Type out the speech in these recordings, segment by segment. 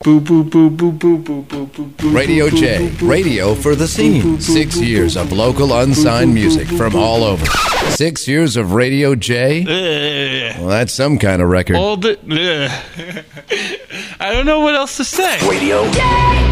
Radio J, radio for the scene. 6 years of local unsigned music from all over. 6 years of Radio J? Well, that's some kind of record. All the... I don't know what else to say. Radio J!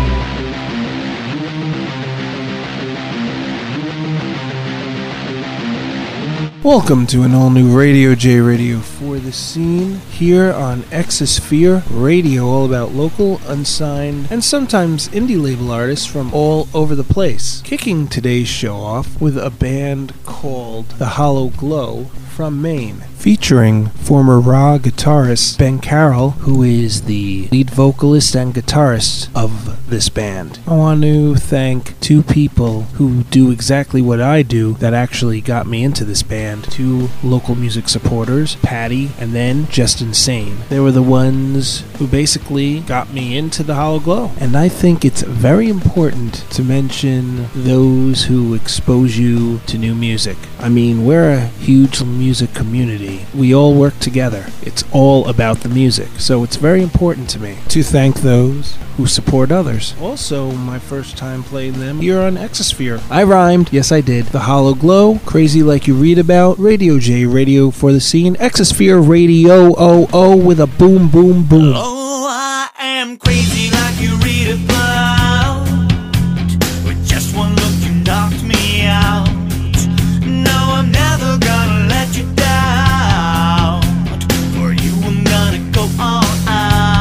Welcome to an all-new Radio J Radio for the scene here on Exosphere Radio, all about local, unsigned, and sometimes indie label artists from all over the place. Kicking today's show off with a band called The Hollow Glow from Maine, featuring former Raw guitarist Ben Carroll, who is the lead vocalist and guitarist of this band. I want to thank two people who do exactly what I do that actually got me into this band. Two local music supporters, Patty and then Just Insane. They were the ones who basically got me into the Hollow Glow. And I think it's very important to mention those who expose you to new music. I mean, we're a huge music community. We all work together. It's all about the music. So it's very important to me to thank those who support others. Also, my first time playing them here on Exosphere. I rhymed. Yes, I did. The Hollow Glow, Crazy Like You Read About, Radio J, Radio for the Scene, Exosphere Radio, with a boom, boom, boom. Oh, I am crazy like you read about. With just one look, you knocked me out. No, I'm never gonna let you down. For you, I'm gonna go all out.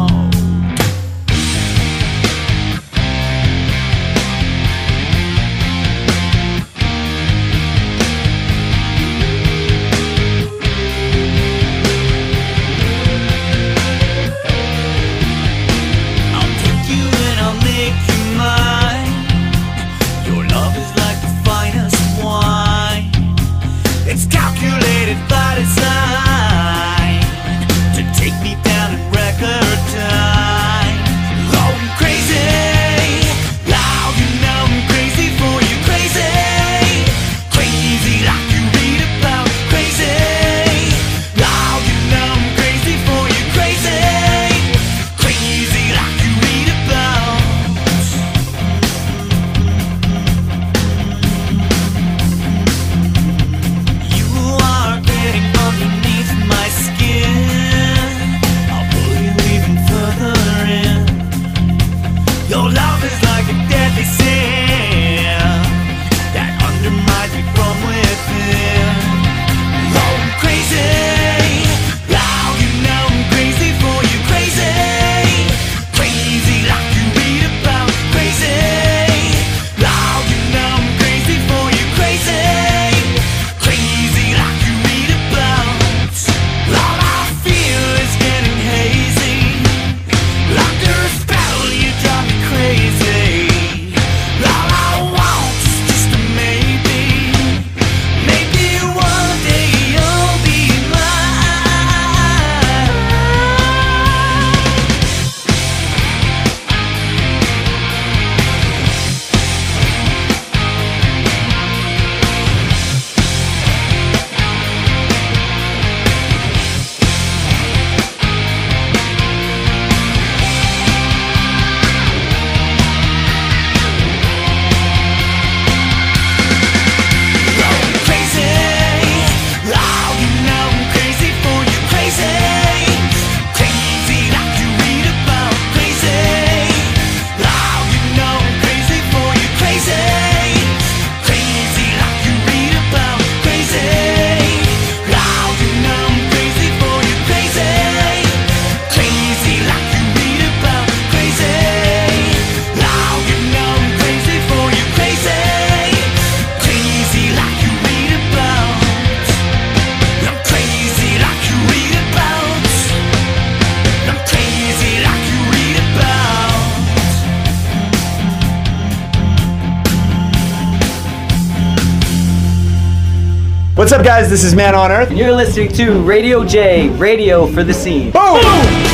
What's up, guys? This is Man on Earth. And you're listening to Radio J, Radio for the Scene. Boom! Boom!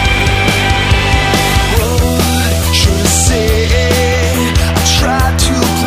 Should I say I tried to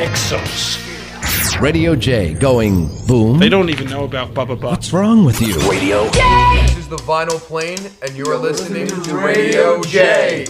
Exosphere. Radio J going boom. They don't even know about Bubba Buck. What's wrong with you? Radio This is the Vinyl Plane, and you're listening to Radio J.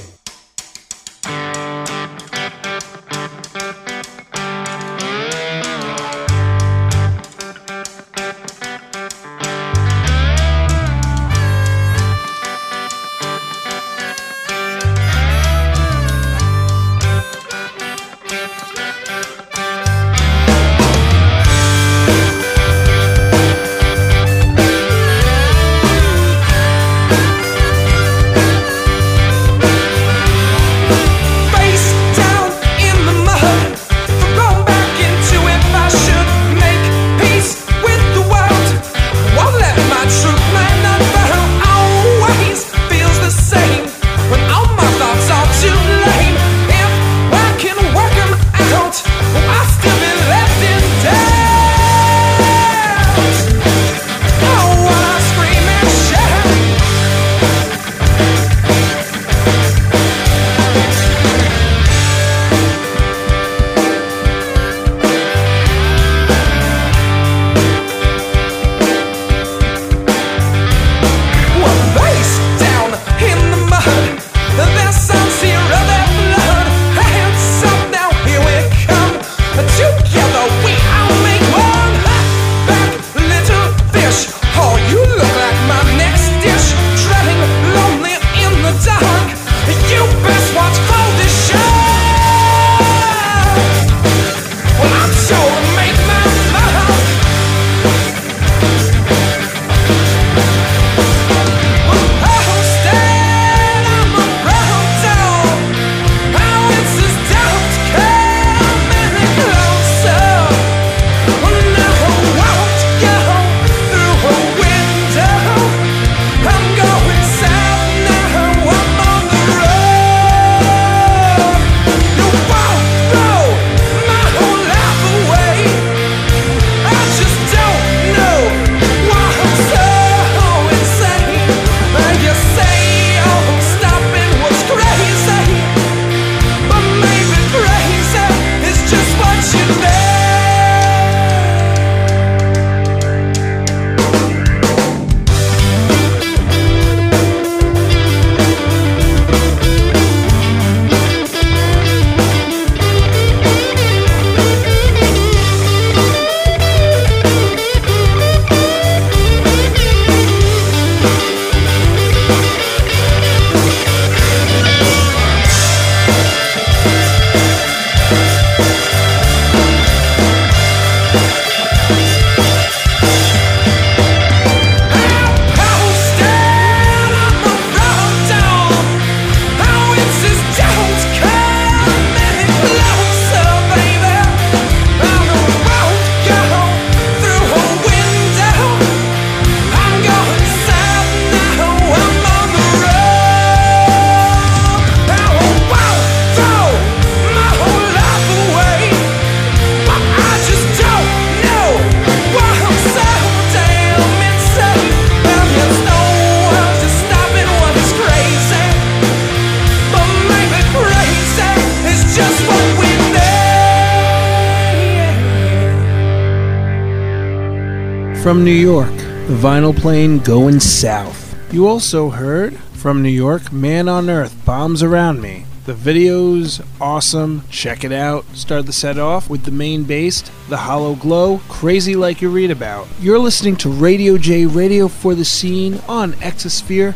From New York, the Vinyl Plane going south. You also heard, from New York, Man on Earth, Bombs Around Me. The video's awesome. Check it out. Start the set off with the main bass, the hollow glow, crazy like you read about. You're listening to Radio J, Radio for the Scene on Exosphere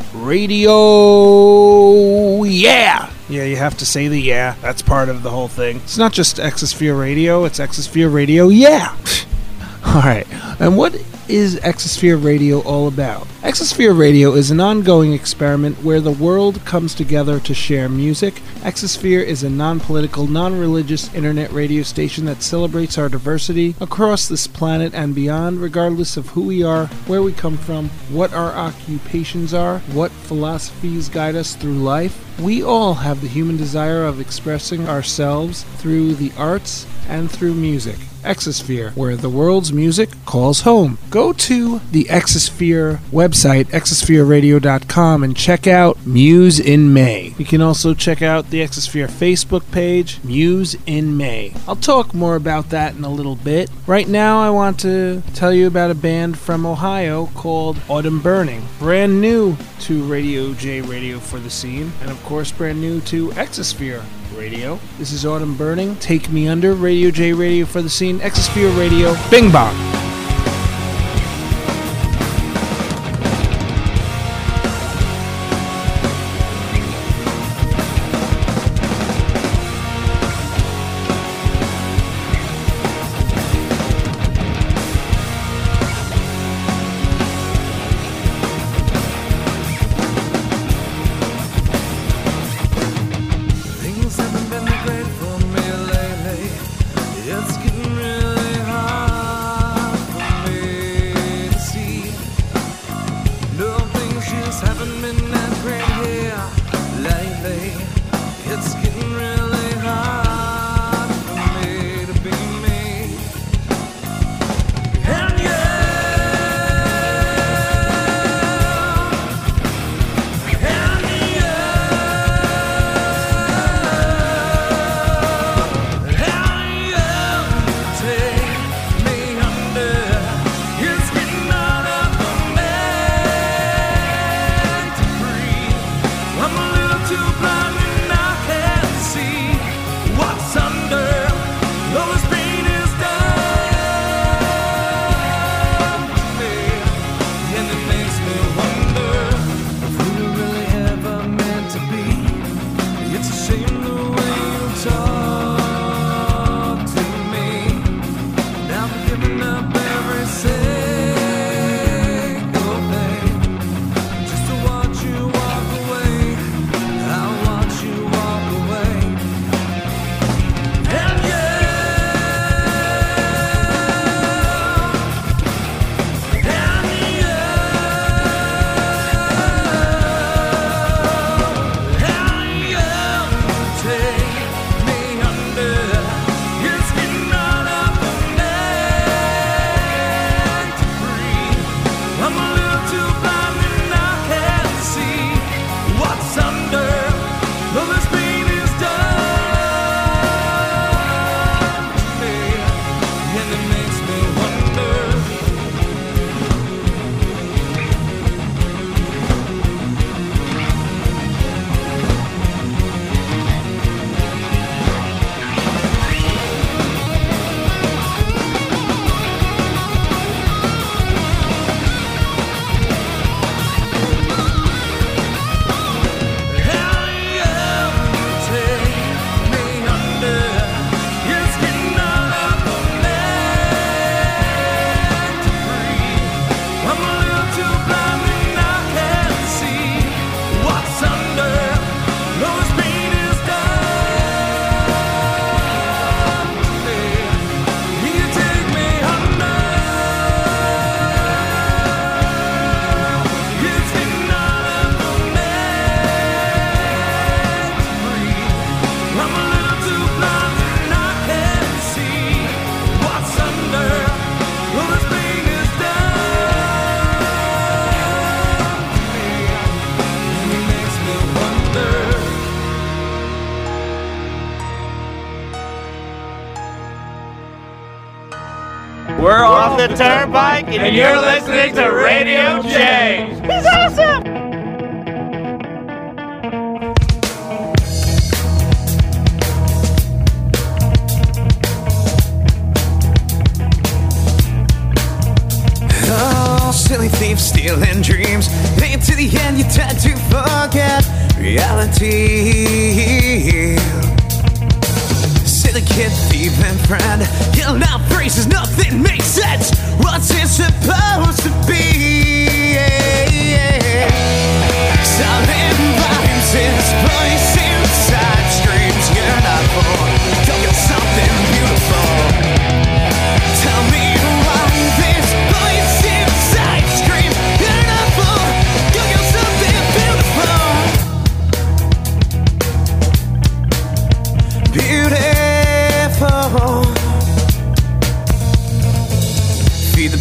Radio. Yeah! Yeah, you have to say the yeah. That's part of the whole thing. It's not just Exosphere Radio, it's Exosphere Radio. Yeah! Alright, and what is Exosphere Radio all about? Exosphere Radio is an ongoing experiment where the world comes together to share music. Exosphere is a non-political, non-religious internet radio station that celebrates our diversity across this planet and beyond, regardless of who we are, where we come from, what our occupations are, what philosophies guide us through life. We all have the human desire of expressing ourselves through the arts and through music. Exosphere, where the world's music calls home. Go to the Exosphere website, exosphereradio.com, and check out Muse in May. You can also check out the Exosphere Facebook page, Muse in May. I'll talk more about that in a little bit. Right now, I want to tell you about a band from Ohio called Autumn Burning. Brand new to Radio J Radio for the Scene, and of course brand new to Exosphere Radio. This is Autumn Burning, Take Me Under, Radio J Radio for the Scene, Exosphere Radio, Bing Bong. We're off the turnpike, and you're listening to Radio J. He's awesome! Oh, silly thieves stealing dreams. And to the end, you tend to forget reality. Silly kid, thief, and friend. Yelling out phrases, nothing makes sense. What's it supposed to be? Silent voices, voice inside screams. You're not for. Don't get something beautiful. Tell me why this voice inside screams. You're not for. Go get something beautiful. Beautiful.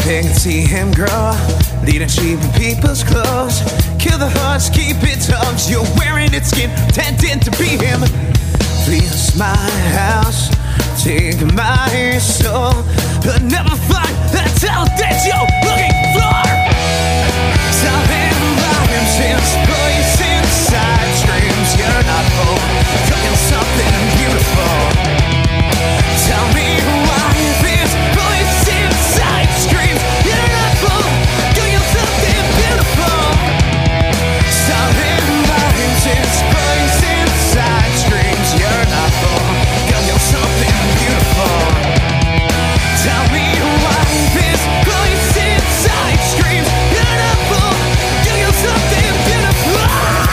They can see him grow, leading sheep in people's clothes. Kill the horse, keep its hooves. You're wearing its skin, pretending to be him. Please my house, take my soul, but never find that talent that you're looking for. Tell him rhymes and voice inside screams. You're not full, cooking something beautiful. Tell me why this voice inside screams. You're not full, cooking something beautiful. Tell him rhymes and voice inside screams. You're not full, cooking something beautiful. Tell me why this voice inside screams. You're not full, cooking something beautiful.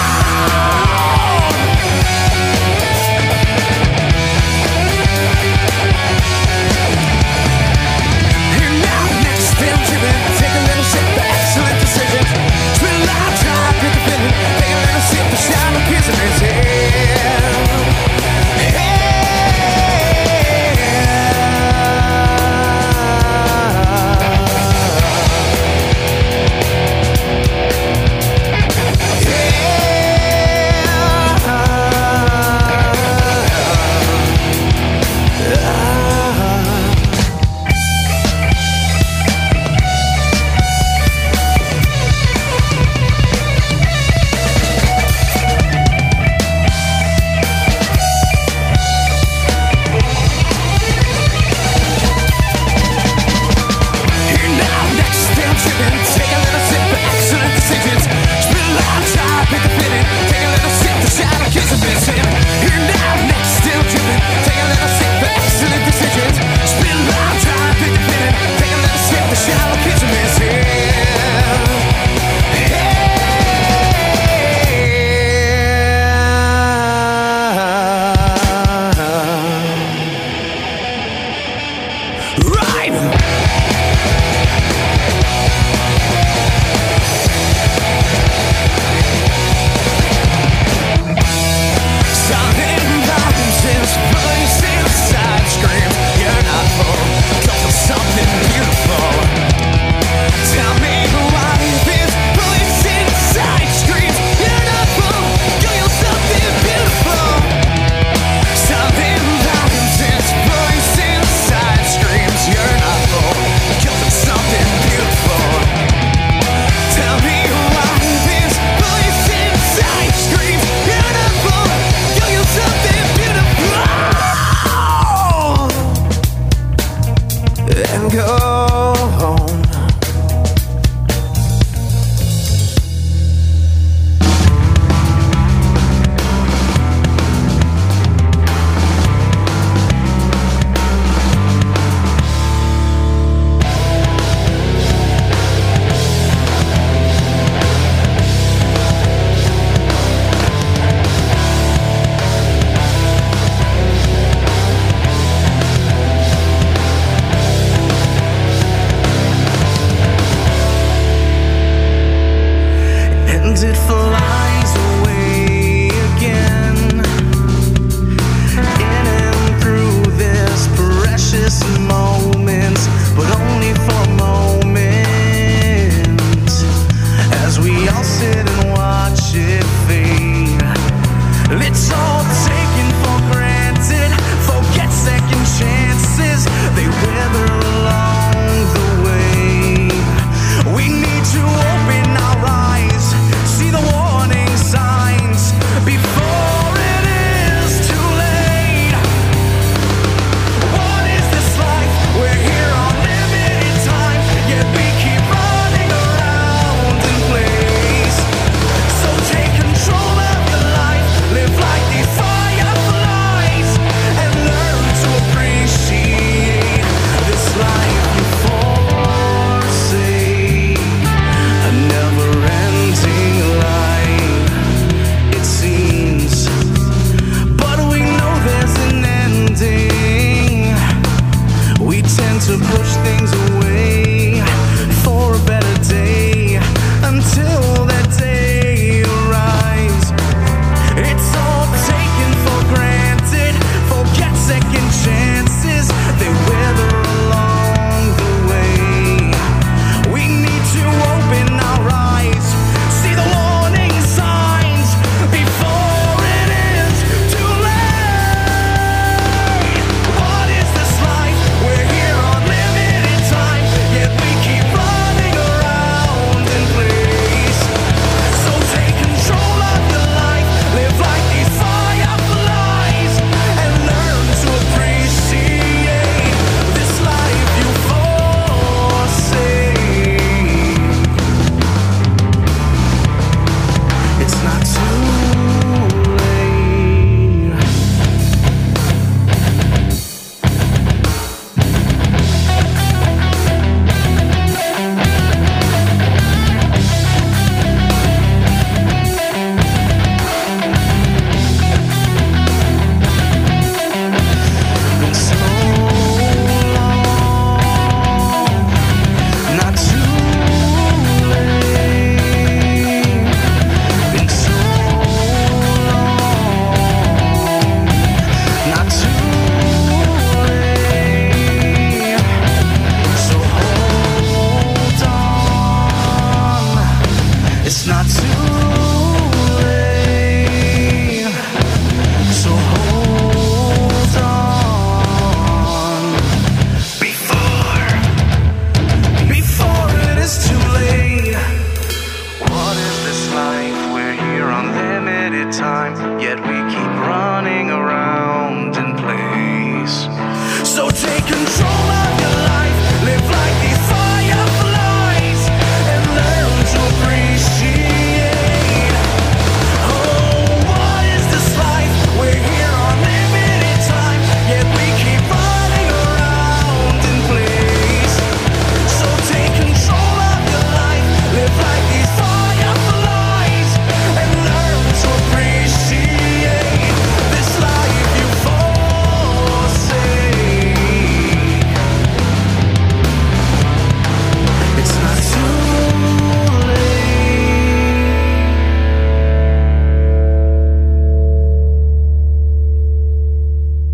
Take a little sit back, excellent decisions. Spend a lot of time with the feeling. Take a little sip, the shine of kids in his head.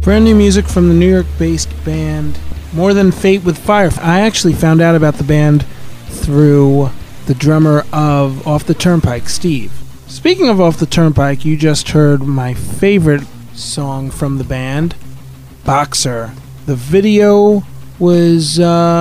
Brand new music from the New York-based band More Than Fate with Fire. I actually found out about the band through the drummer of Off the Turnpike, Steve. Speaking of Off the Turnpike, you just heard my favorite song from the band, Boxer. The video was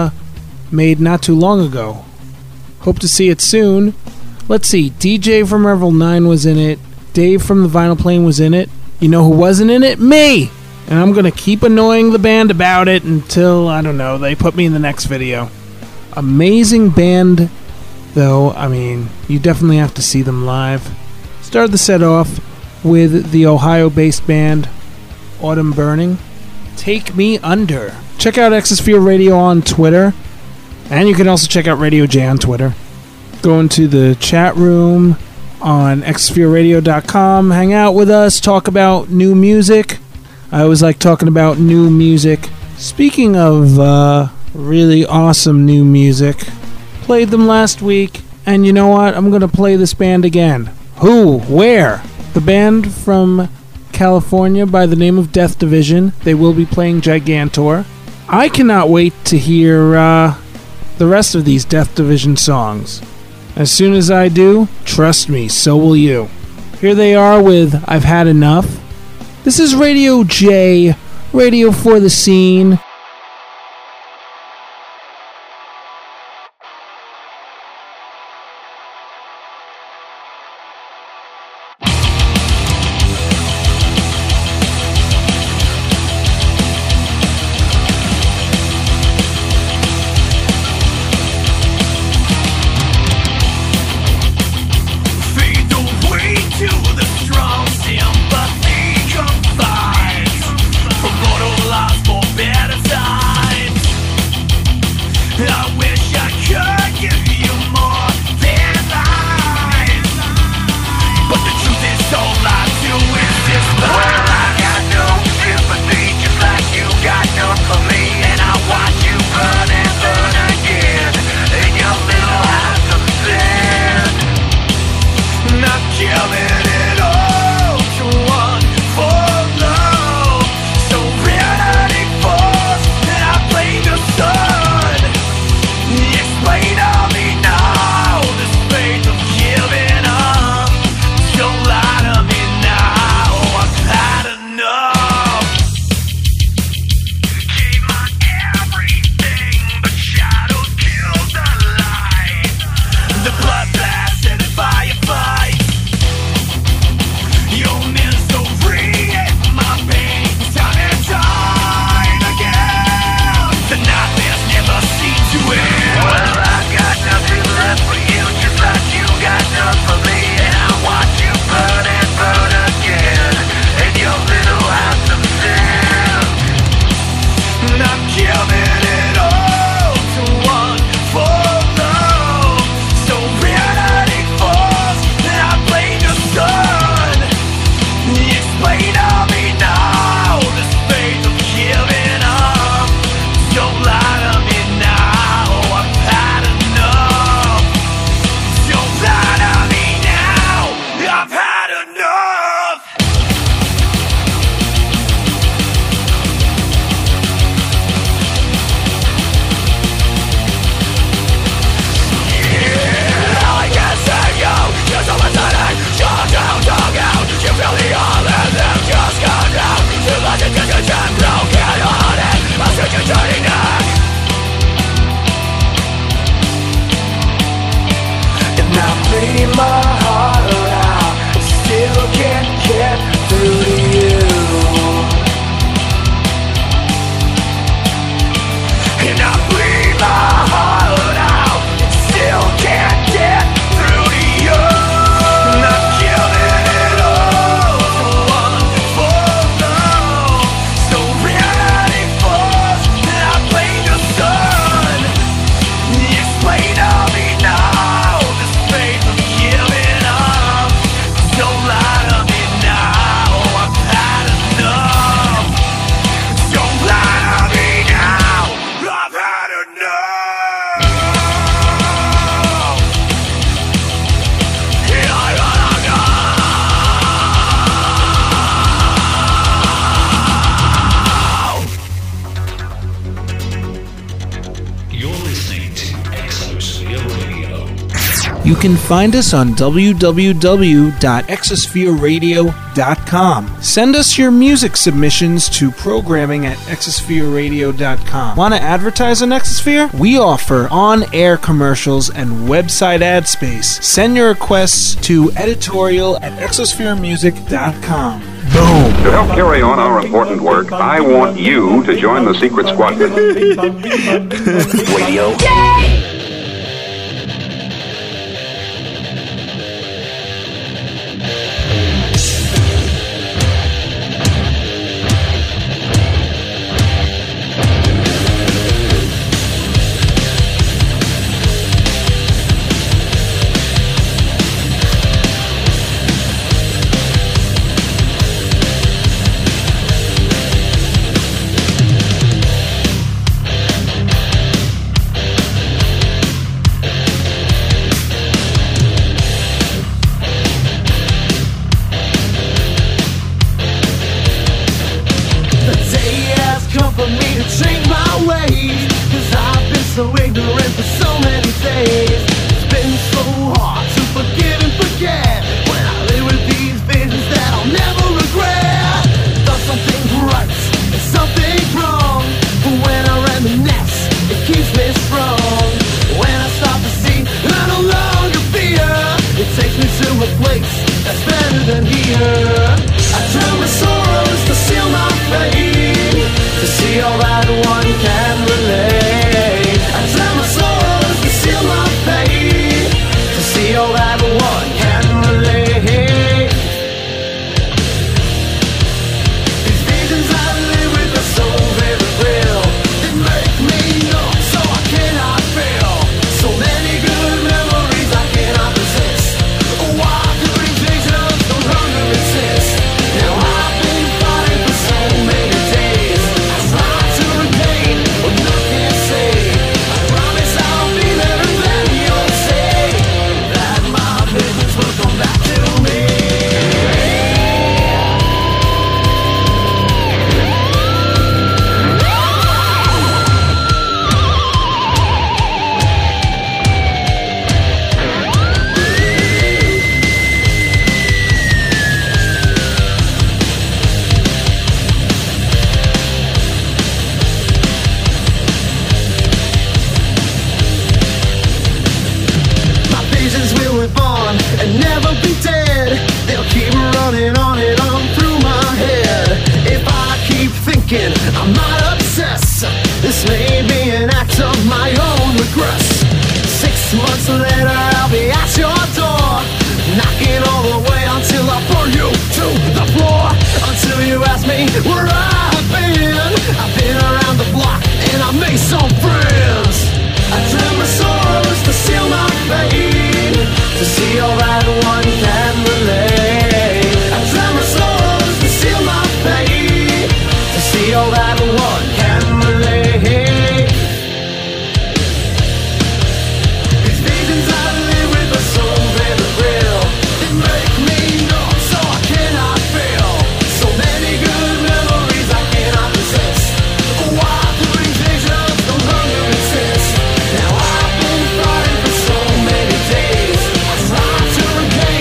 made not too long ago. Hope to see it soon. Let's see, DJ from Revel 9 was in it. Dave from the Vinyl Plane was in it. You know who wasn't in it? Me! And I'm going to keep annoying the band about it until, I don't know, they put me in the next video. Amazing band, though. I mean, you definitely have to see them live. Started the set off with the Ohio-based band Autumn Burning. Take Me Under. Check out Exosphere Radio on Twitter. And you can also check out Radio J on Twitter. Go into the chat room on exosphereradio.com. Hang out with us. Talk about new music. I always like talking about new music. Speaking of really awesome new music, played them last week. And you know what? I'm going to play this band again. Who? Where? The band from California by the name of Death Division. They will be playing Gigantor. I cannot wait to hear the rest of these Death Division songs. As soon as I do, trust me, so will you. Here they are with I've Had Enough. This is Radio J, Radio for the Scene. Better You can find us on www.exosphereradio.com. Send us your music submissions to programming at exosphereradio.com. Want to advertise on Exosphere? We offer on-air commercials and website ad space. Send your requests to editorial@exospheremusic.com. Boom! To help carry on our important work, I want you to join the secret squadron. Radio. Now I've been fighting for so many days. I try to regain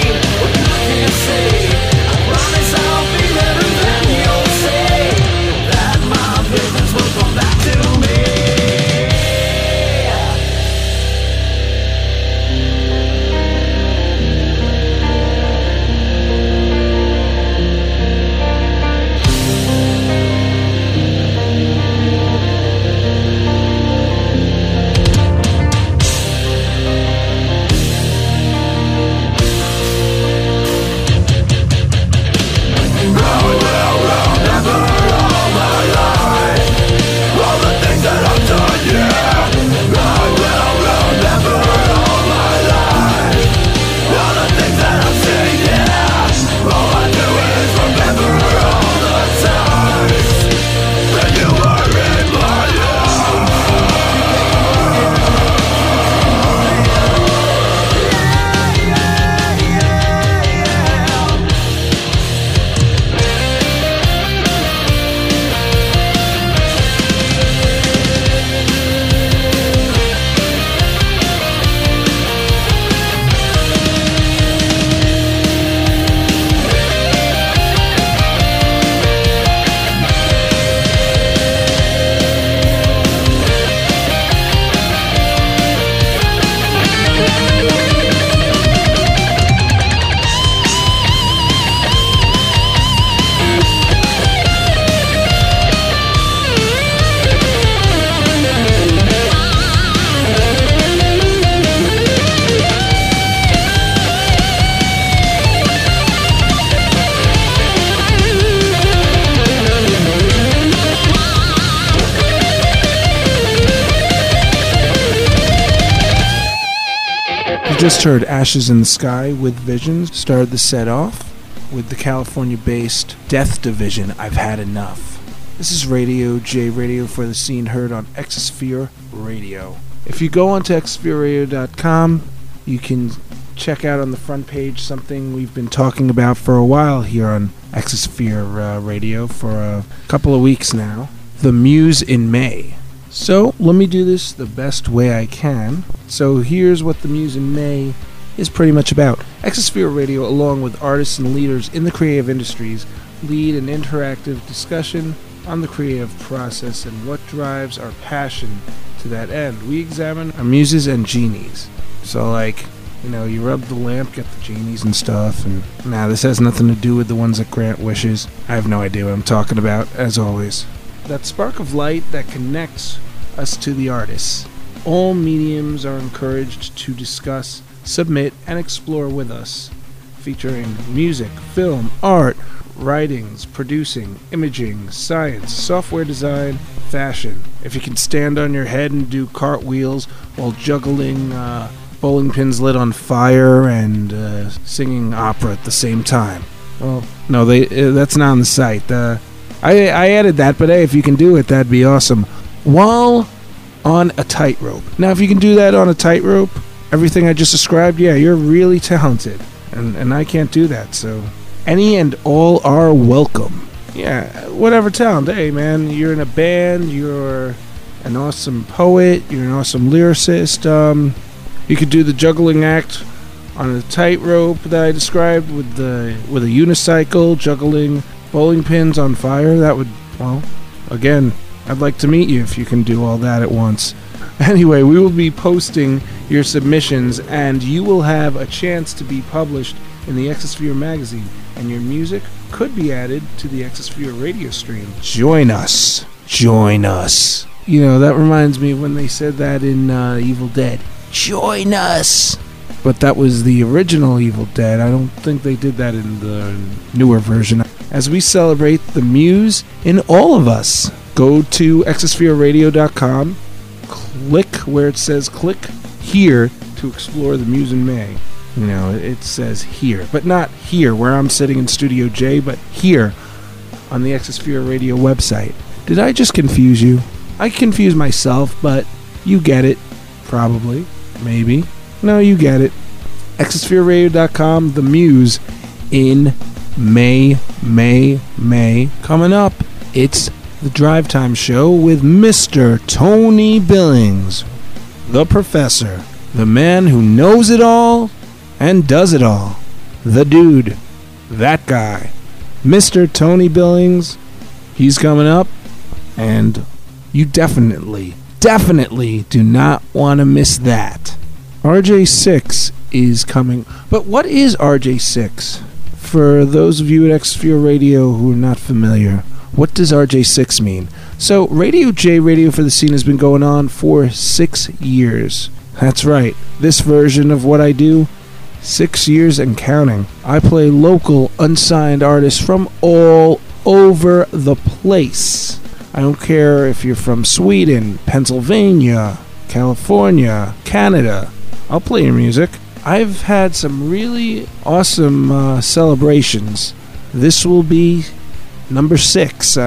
You just heard Ashes in the Sky with Visions. Started the set off with the California-based Death Division, I've Had Enough. This is Radio J, Radio for the Scene, heard on Exosphere Radio. If you go onto exosphereradio.com, you can check out on the front page something we've been talking about for a while here on Exosphere Radio for a couple of weeks now. The Muse in May. So, let me do this the best way I can. So, here's what The Muse in May is pretty much about. Exosphere Radio, along with artists and leaders in the creative industries, lead an interactive discussion on the creative process and what drives our passion to that end. We examine our muses and genies. So, like, you know, you rub the lamp, get the genies and stuff, and this has nothing to do with the ones that grant wishes. I have no idea what I'm talking about, as always. That spark of light that connects us to the artists. All mediums are encouraged to discuss, submit, and explore with us, featuring music, film, art, writings, producing, imaging, science, software design, fashion. If you can stand on your head and do cartwheels while juggling bowling pins lit on fire and singing opera at the same time. Well, no, that's not on the site. I added that, but hey, if you can do it, that'd be awesome. While on a tightrope. Now, if you can do that on a tightrope, everything I just described, yeah, you're really talented. And I can't do that, so any and all are welcome. Yeah, whatever talent. Hey, man, you're in a band, you're an awesome poet, you're an awesome lyricist. You could do the juggling act on a tightrope that I described with a unicycle, juggling bowling pins on fire. That would, well, again, I'd like to meet you if you can do all that at once. Anyway, we will be posting your submissions, and you will have a chance to be published in the Exosphere magazine, and your music could be added to the Exosphere radio stream. Join us. Join us. You know, that reminds me of when they said that in Evil Dead. Join us. But that was the original Evil Dead. I don't think they did that in the newer version. As we celebrate the muse in all of us, go to exosphereradio.com, click where it says click here to explore the muse in May. You know, it says here, but not here where I'm sitting in Studio J, but here on the Exosphere Radio website. Did I just confuse you? I confused myself, but you get it. Probably. Maybe. No, you get it. Exosphereradio.com, the muse in May. Coming up, it's the Drive Time Show with Mr. Tony Billings, the professor, the man who knows it all and does it all, the dude, that guy, Mr. Tony Billings. He's coming up, and you definitely do not want to miss that. RJ6 is coming. But what is RJ6? For those of you at Exosphere Radio who are not familiar, what does RJ6 mean? So, Radio J, Radio for the Scene, has been going on for 6 years. That's right. This version of what I do, 6 years and counting. I play local, unsigned artists from all over the place. I don't care if you're from Sweden, Pennsylvania, California, Canada. I'll play your music. I've had some really awesome celebrations. This will be number 6.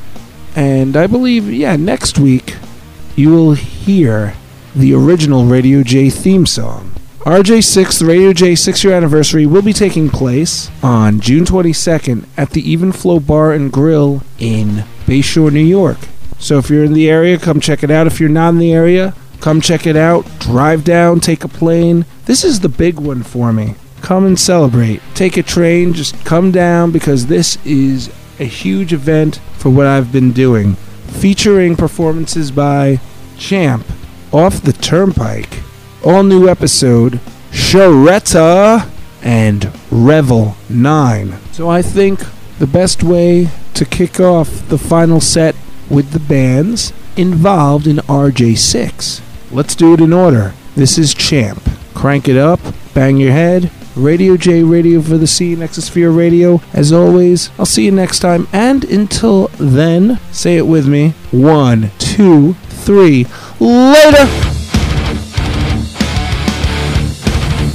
And I believe, next week you will hear the original Radio J theme song. RJ6, the Radio J 6-year anniversary, will be taking place on June 22nd at the Even Flow Bar and Grill in Bayshore, New York. So if you're in the area, come check it out. If you're not in the area, come check it out. Drive down, take a plane. This is the big one for me. Come and celebrate. Take a train, just come down, because this is a huge event for what I've been doing. Featuring performances by Champ, Off the Turnpike, all new episode, Sharetta, and Revel 9. So I think the best way to kick off the final set with the bands involved in RJ6. Let's do it in order. This is Champ. Crank it up, bang your head. Radio J, Radio for the Scene, Exosphere Radio. As always, I'll see you next time. And until then, say it with me. 1, 2, 3. Later!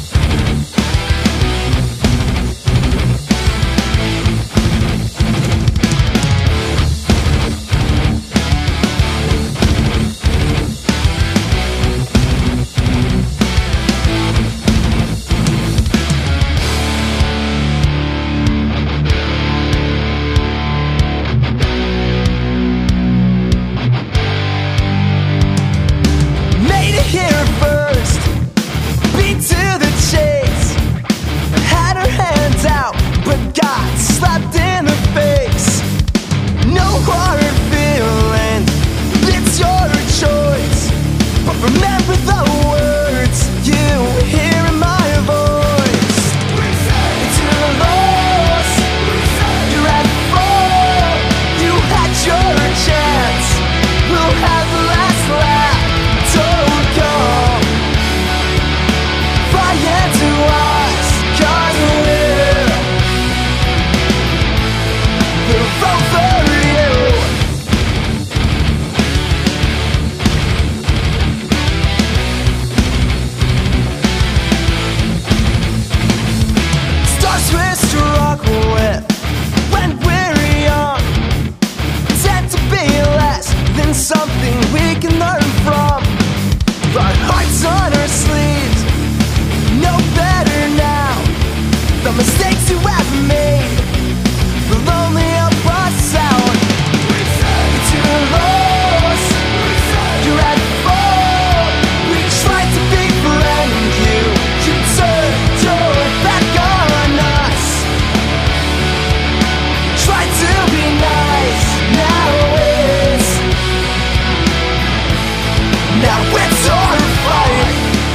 Now it's our fight.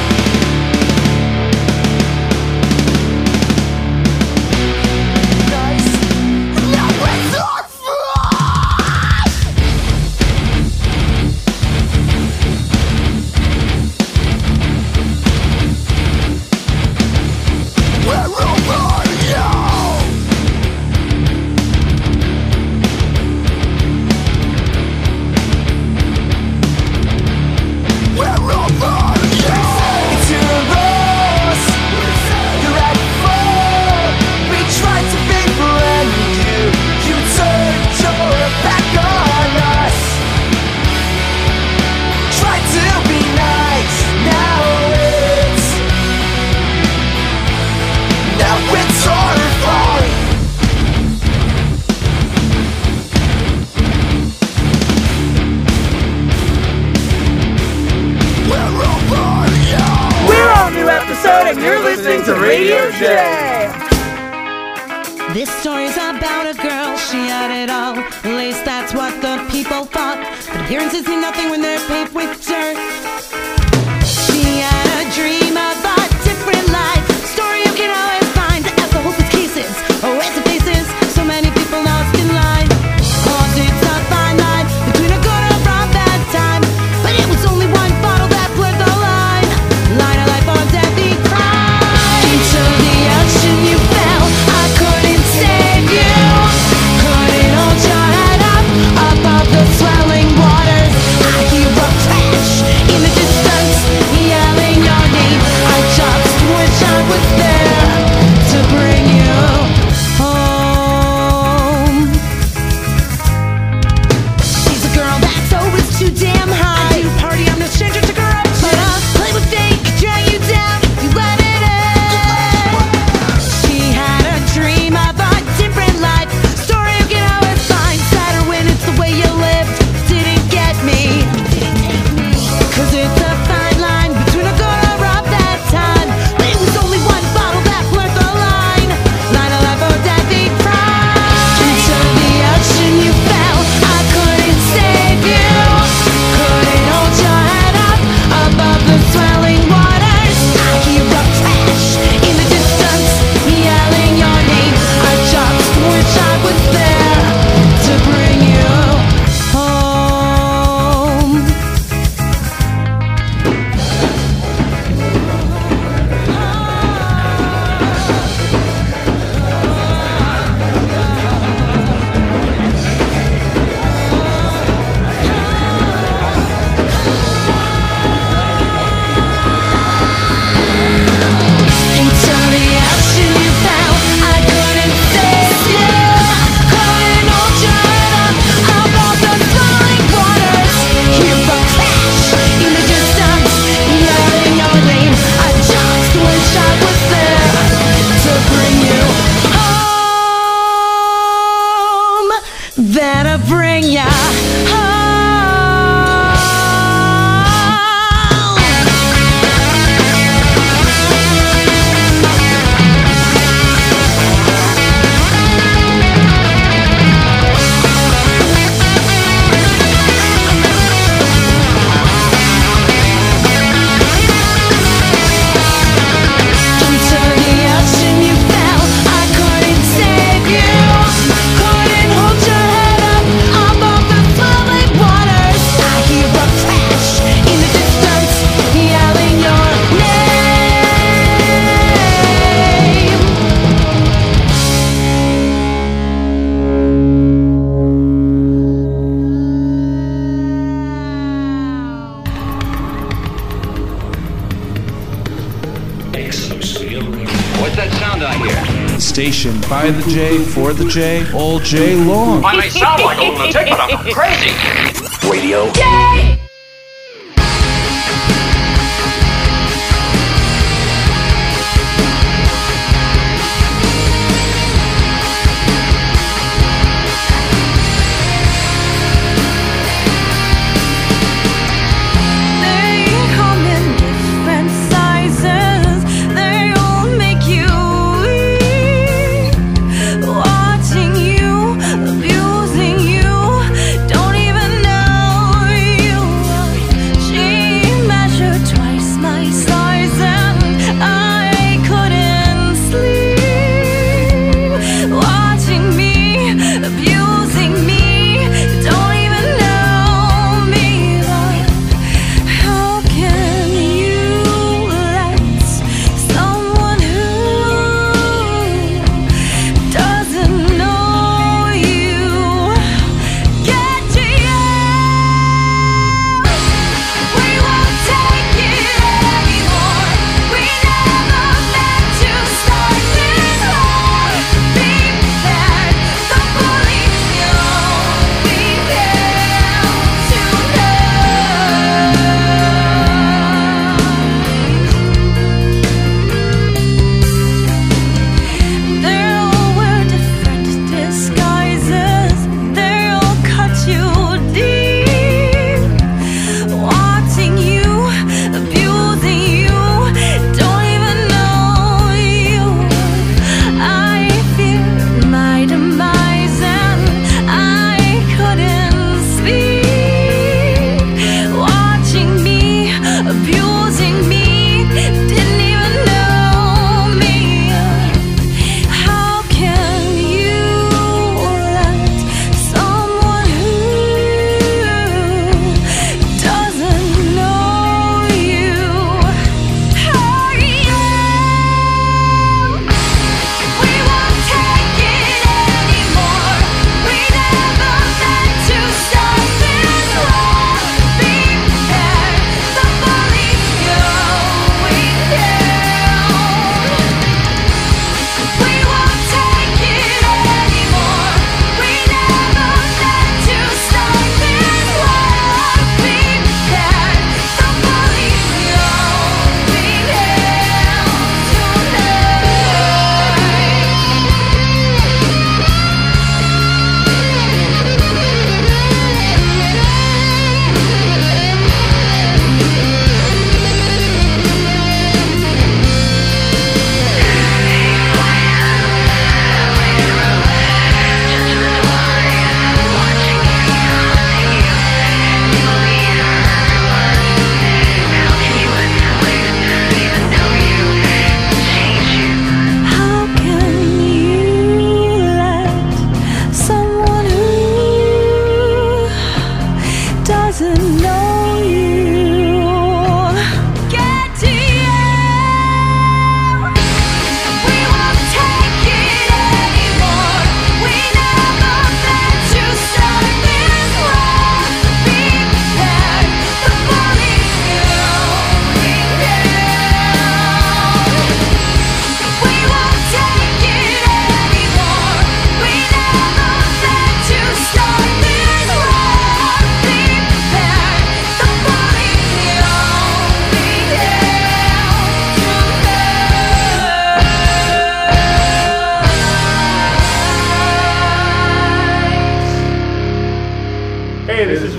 Now it's our fight. We're over you. We're over you. It's your loss. You're at fault. We tried to befriend you. You turned your back on us. Tried to be nice. Now it's our fault. We're over you. We're on a new episode, and you're listening to Radio J. This story's about a girl, she had it all. At least that's what the people thought. But appearances mean nothing when they're paved with dirt. She had a dream of a different life. Story you can always find as the hopeless cases. Oh, as it faces so many people lost in life. Cause it's a fine line between a good and a bad time. But it was only one bottle that blurred the line. Line of life or death, he cried. Into the ocean you fell. I couldn't save you. Couldn't hold your head up above the swelling waters. I hear a crash in the distance, yelling your name. I just wish I was there to bring you home. She's a girl that's always too damn high. You party, I'm no stranger to corruption. But I'll play with fate, drag you down, you let it in. She had a dream of a different life. Story you can always find. Sadder when it's the way you lived. Didn't get me. Cause it's a fine line between a good or a bad time. But it was only one bottle that blurred the line. Line of life or death, he cried. Into the ocean you fell. I couldn't save you. Couldn't hold your head up above the swelling waters. I hear a crash in the distance, yelling your name. I just wish I was there to bring you home. Into the ocean you fell. I couldn't save you. Couldn't hold your head up above the swelling waters. Hear a crash in the distance, yelling your name. I just wish I was there to bring you home. Better bring ya home. Into the ocean you fell. I couldn't save you. Couldn't hold your head up above the swelling waters. I hear a crash in the distance, yelling your name. What's that sound I hear? Station by the J, for the J, all J long. I may sound like a lunatic, but I'm not crazy. Radio. They come in different sizes. They all make you weak. Watching you, abusing you, don't even know you.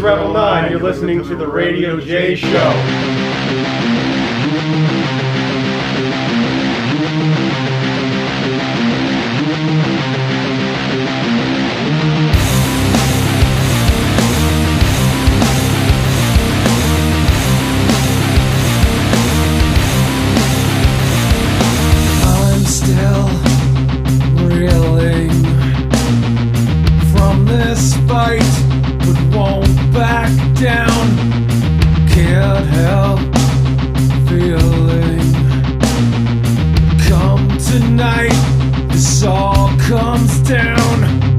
Rebel 9. You're listening to the Radio J Show. I'm still reeling from this fight, but won't back down. Can't help feeling. Come tonight, this all comes down.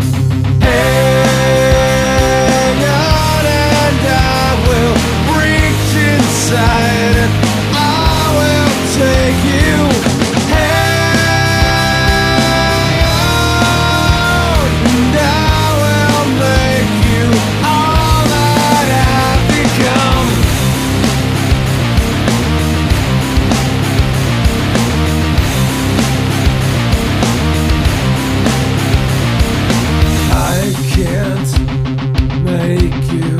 Hang on and I will reach inside and I will take you. Hang on and I will make you all that I've become. I can't make you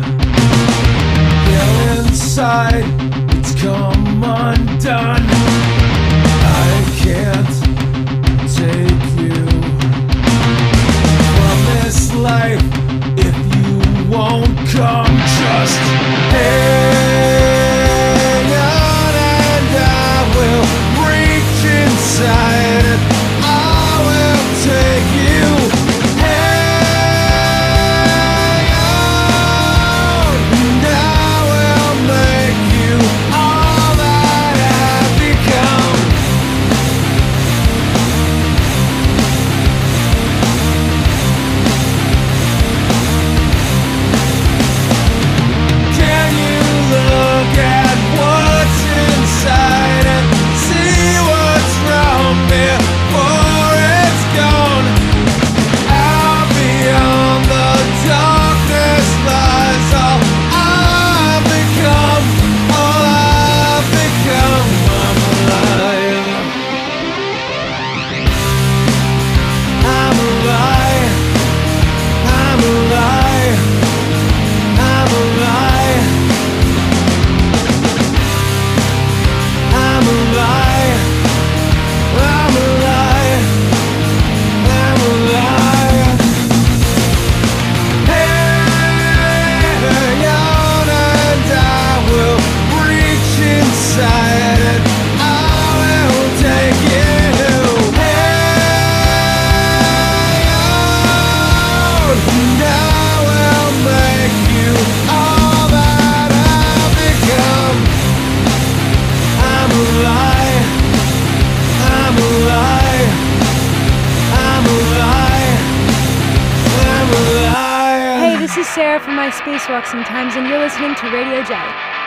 get inside, it's come undone. I can't take you from this life if you won't come. Just hang on and I will reach inside and I will take you. Hang on and I will make you all that I've become. Can you look at what's inside and see what's wrong before it's gone? Out beyond the darkness lies all I've become, all I've become. I'm alive. I'm alive. I'm alive. I'm alive. I'm alive. I'm alive. I'm alive. Hang on and I will reach inside and I will take you. Hang on and I will make you all that I've become. I'm alive. I'm alive. I'm alive. I'm alive. Hey, this is Sarah from my Spacewalk Sometimes, and you're listening to Radio J.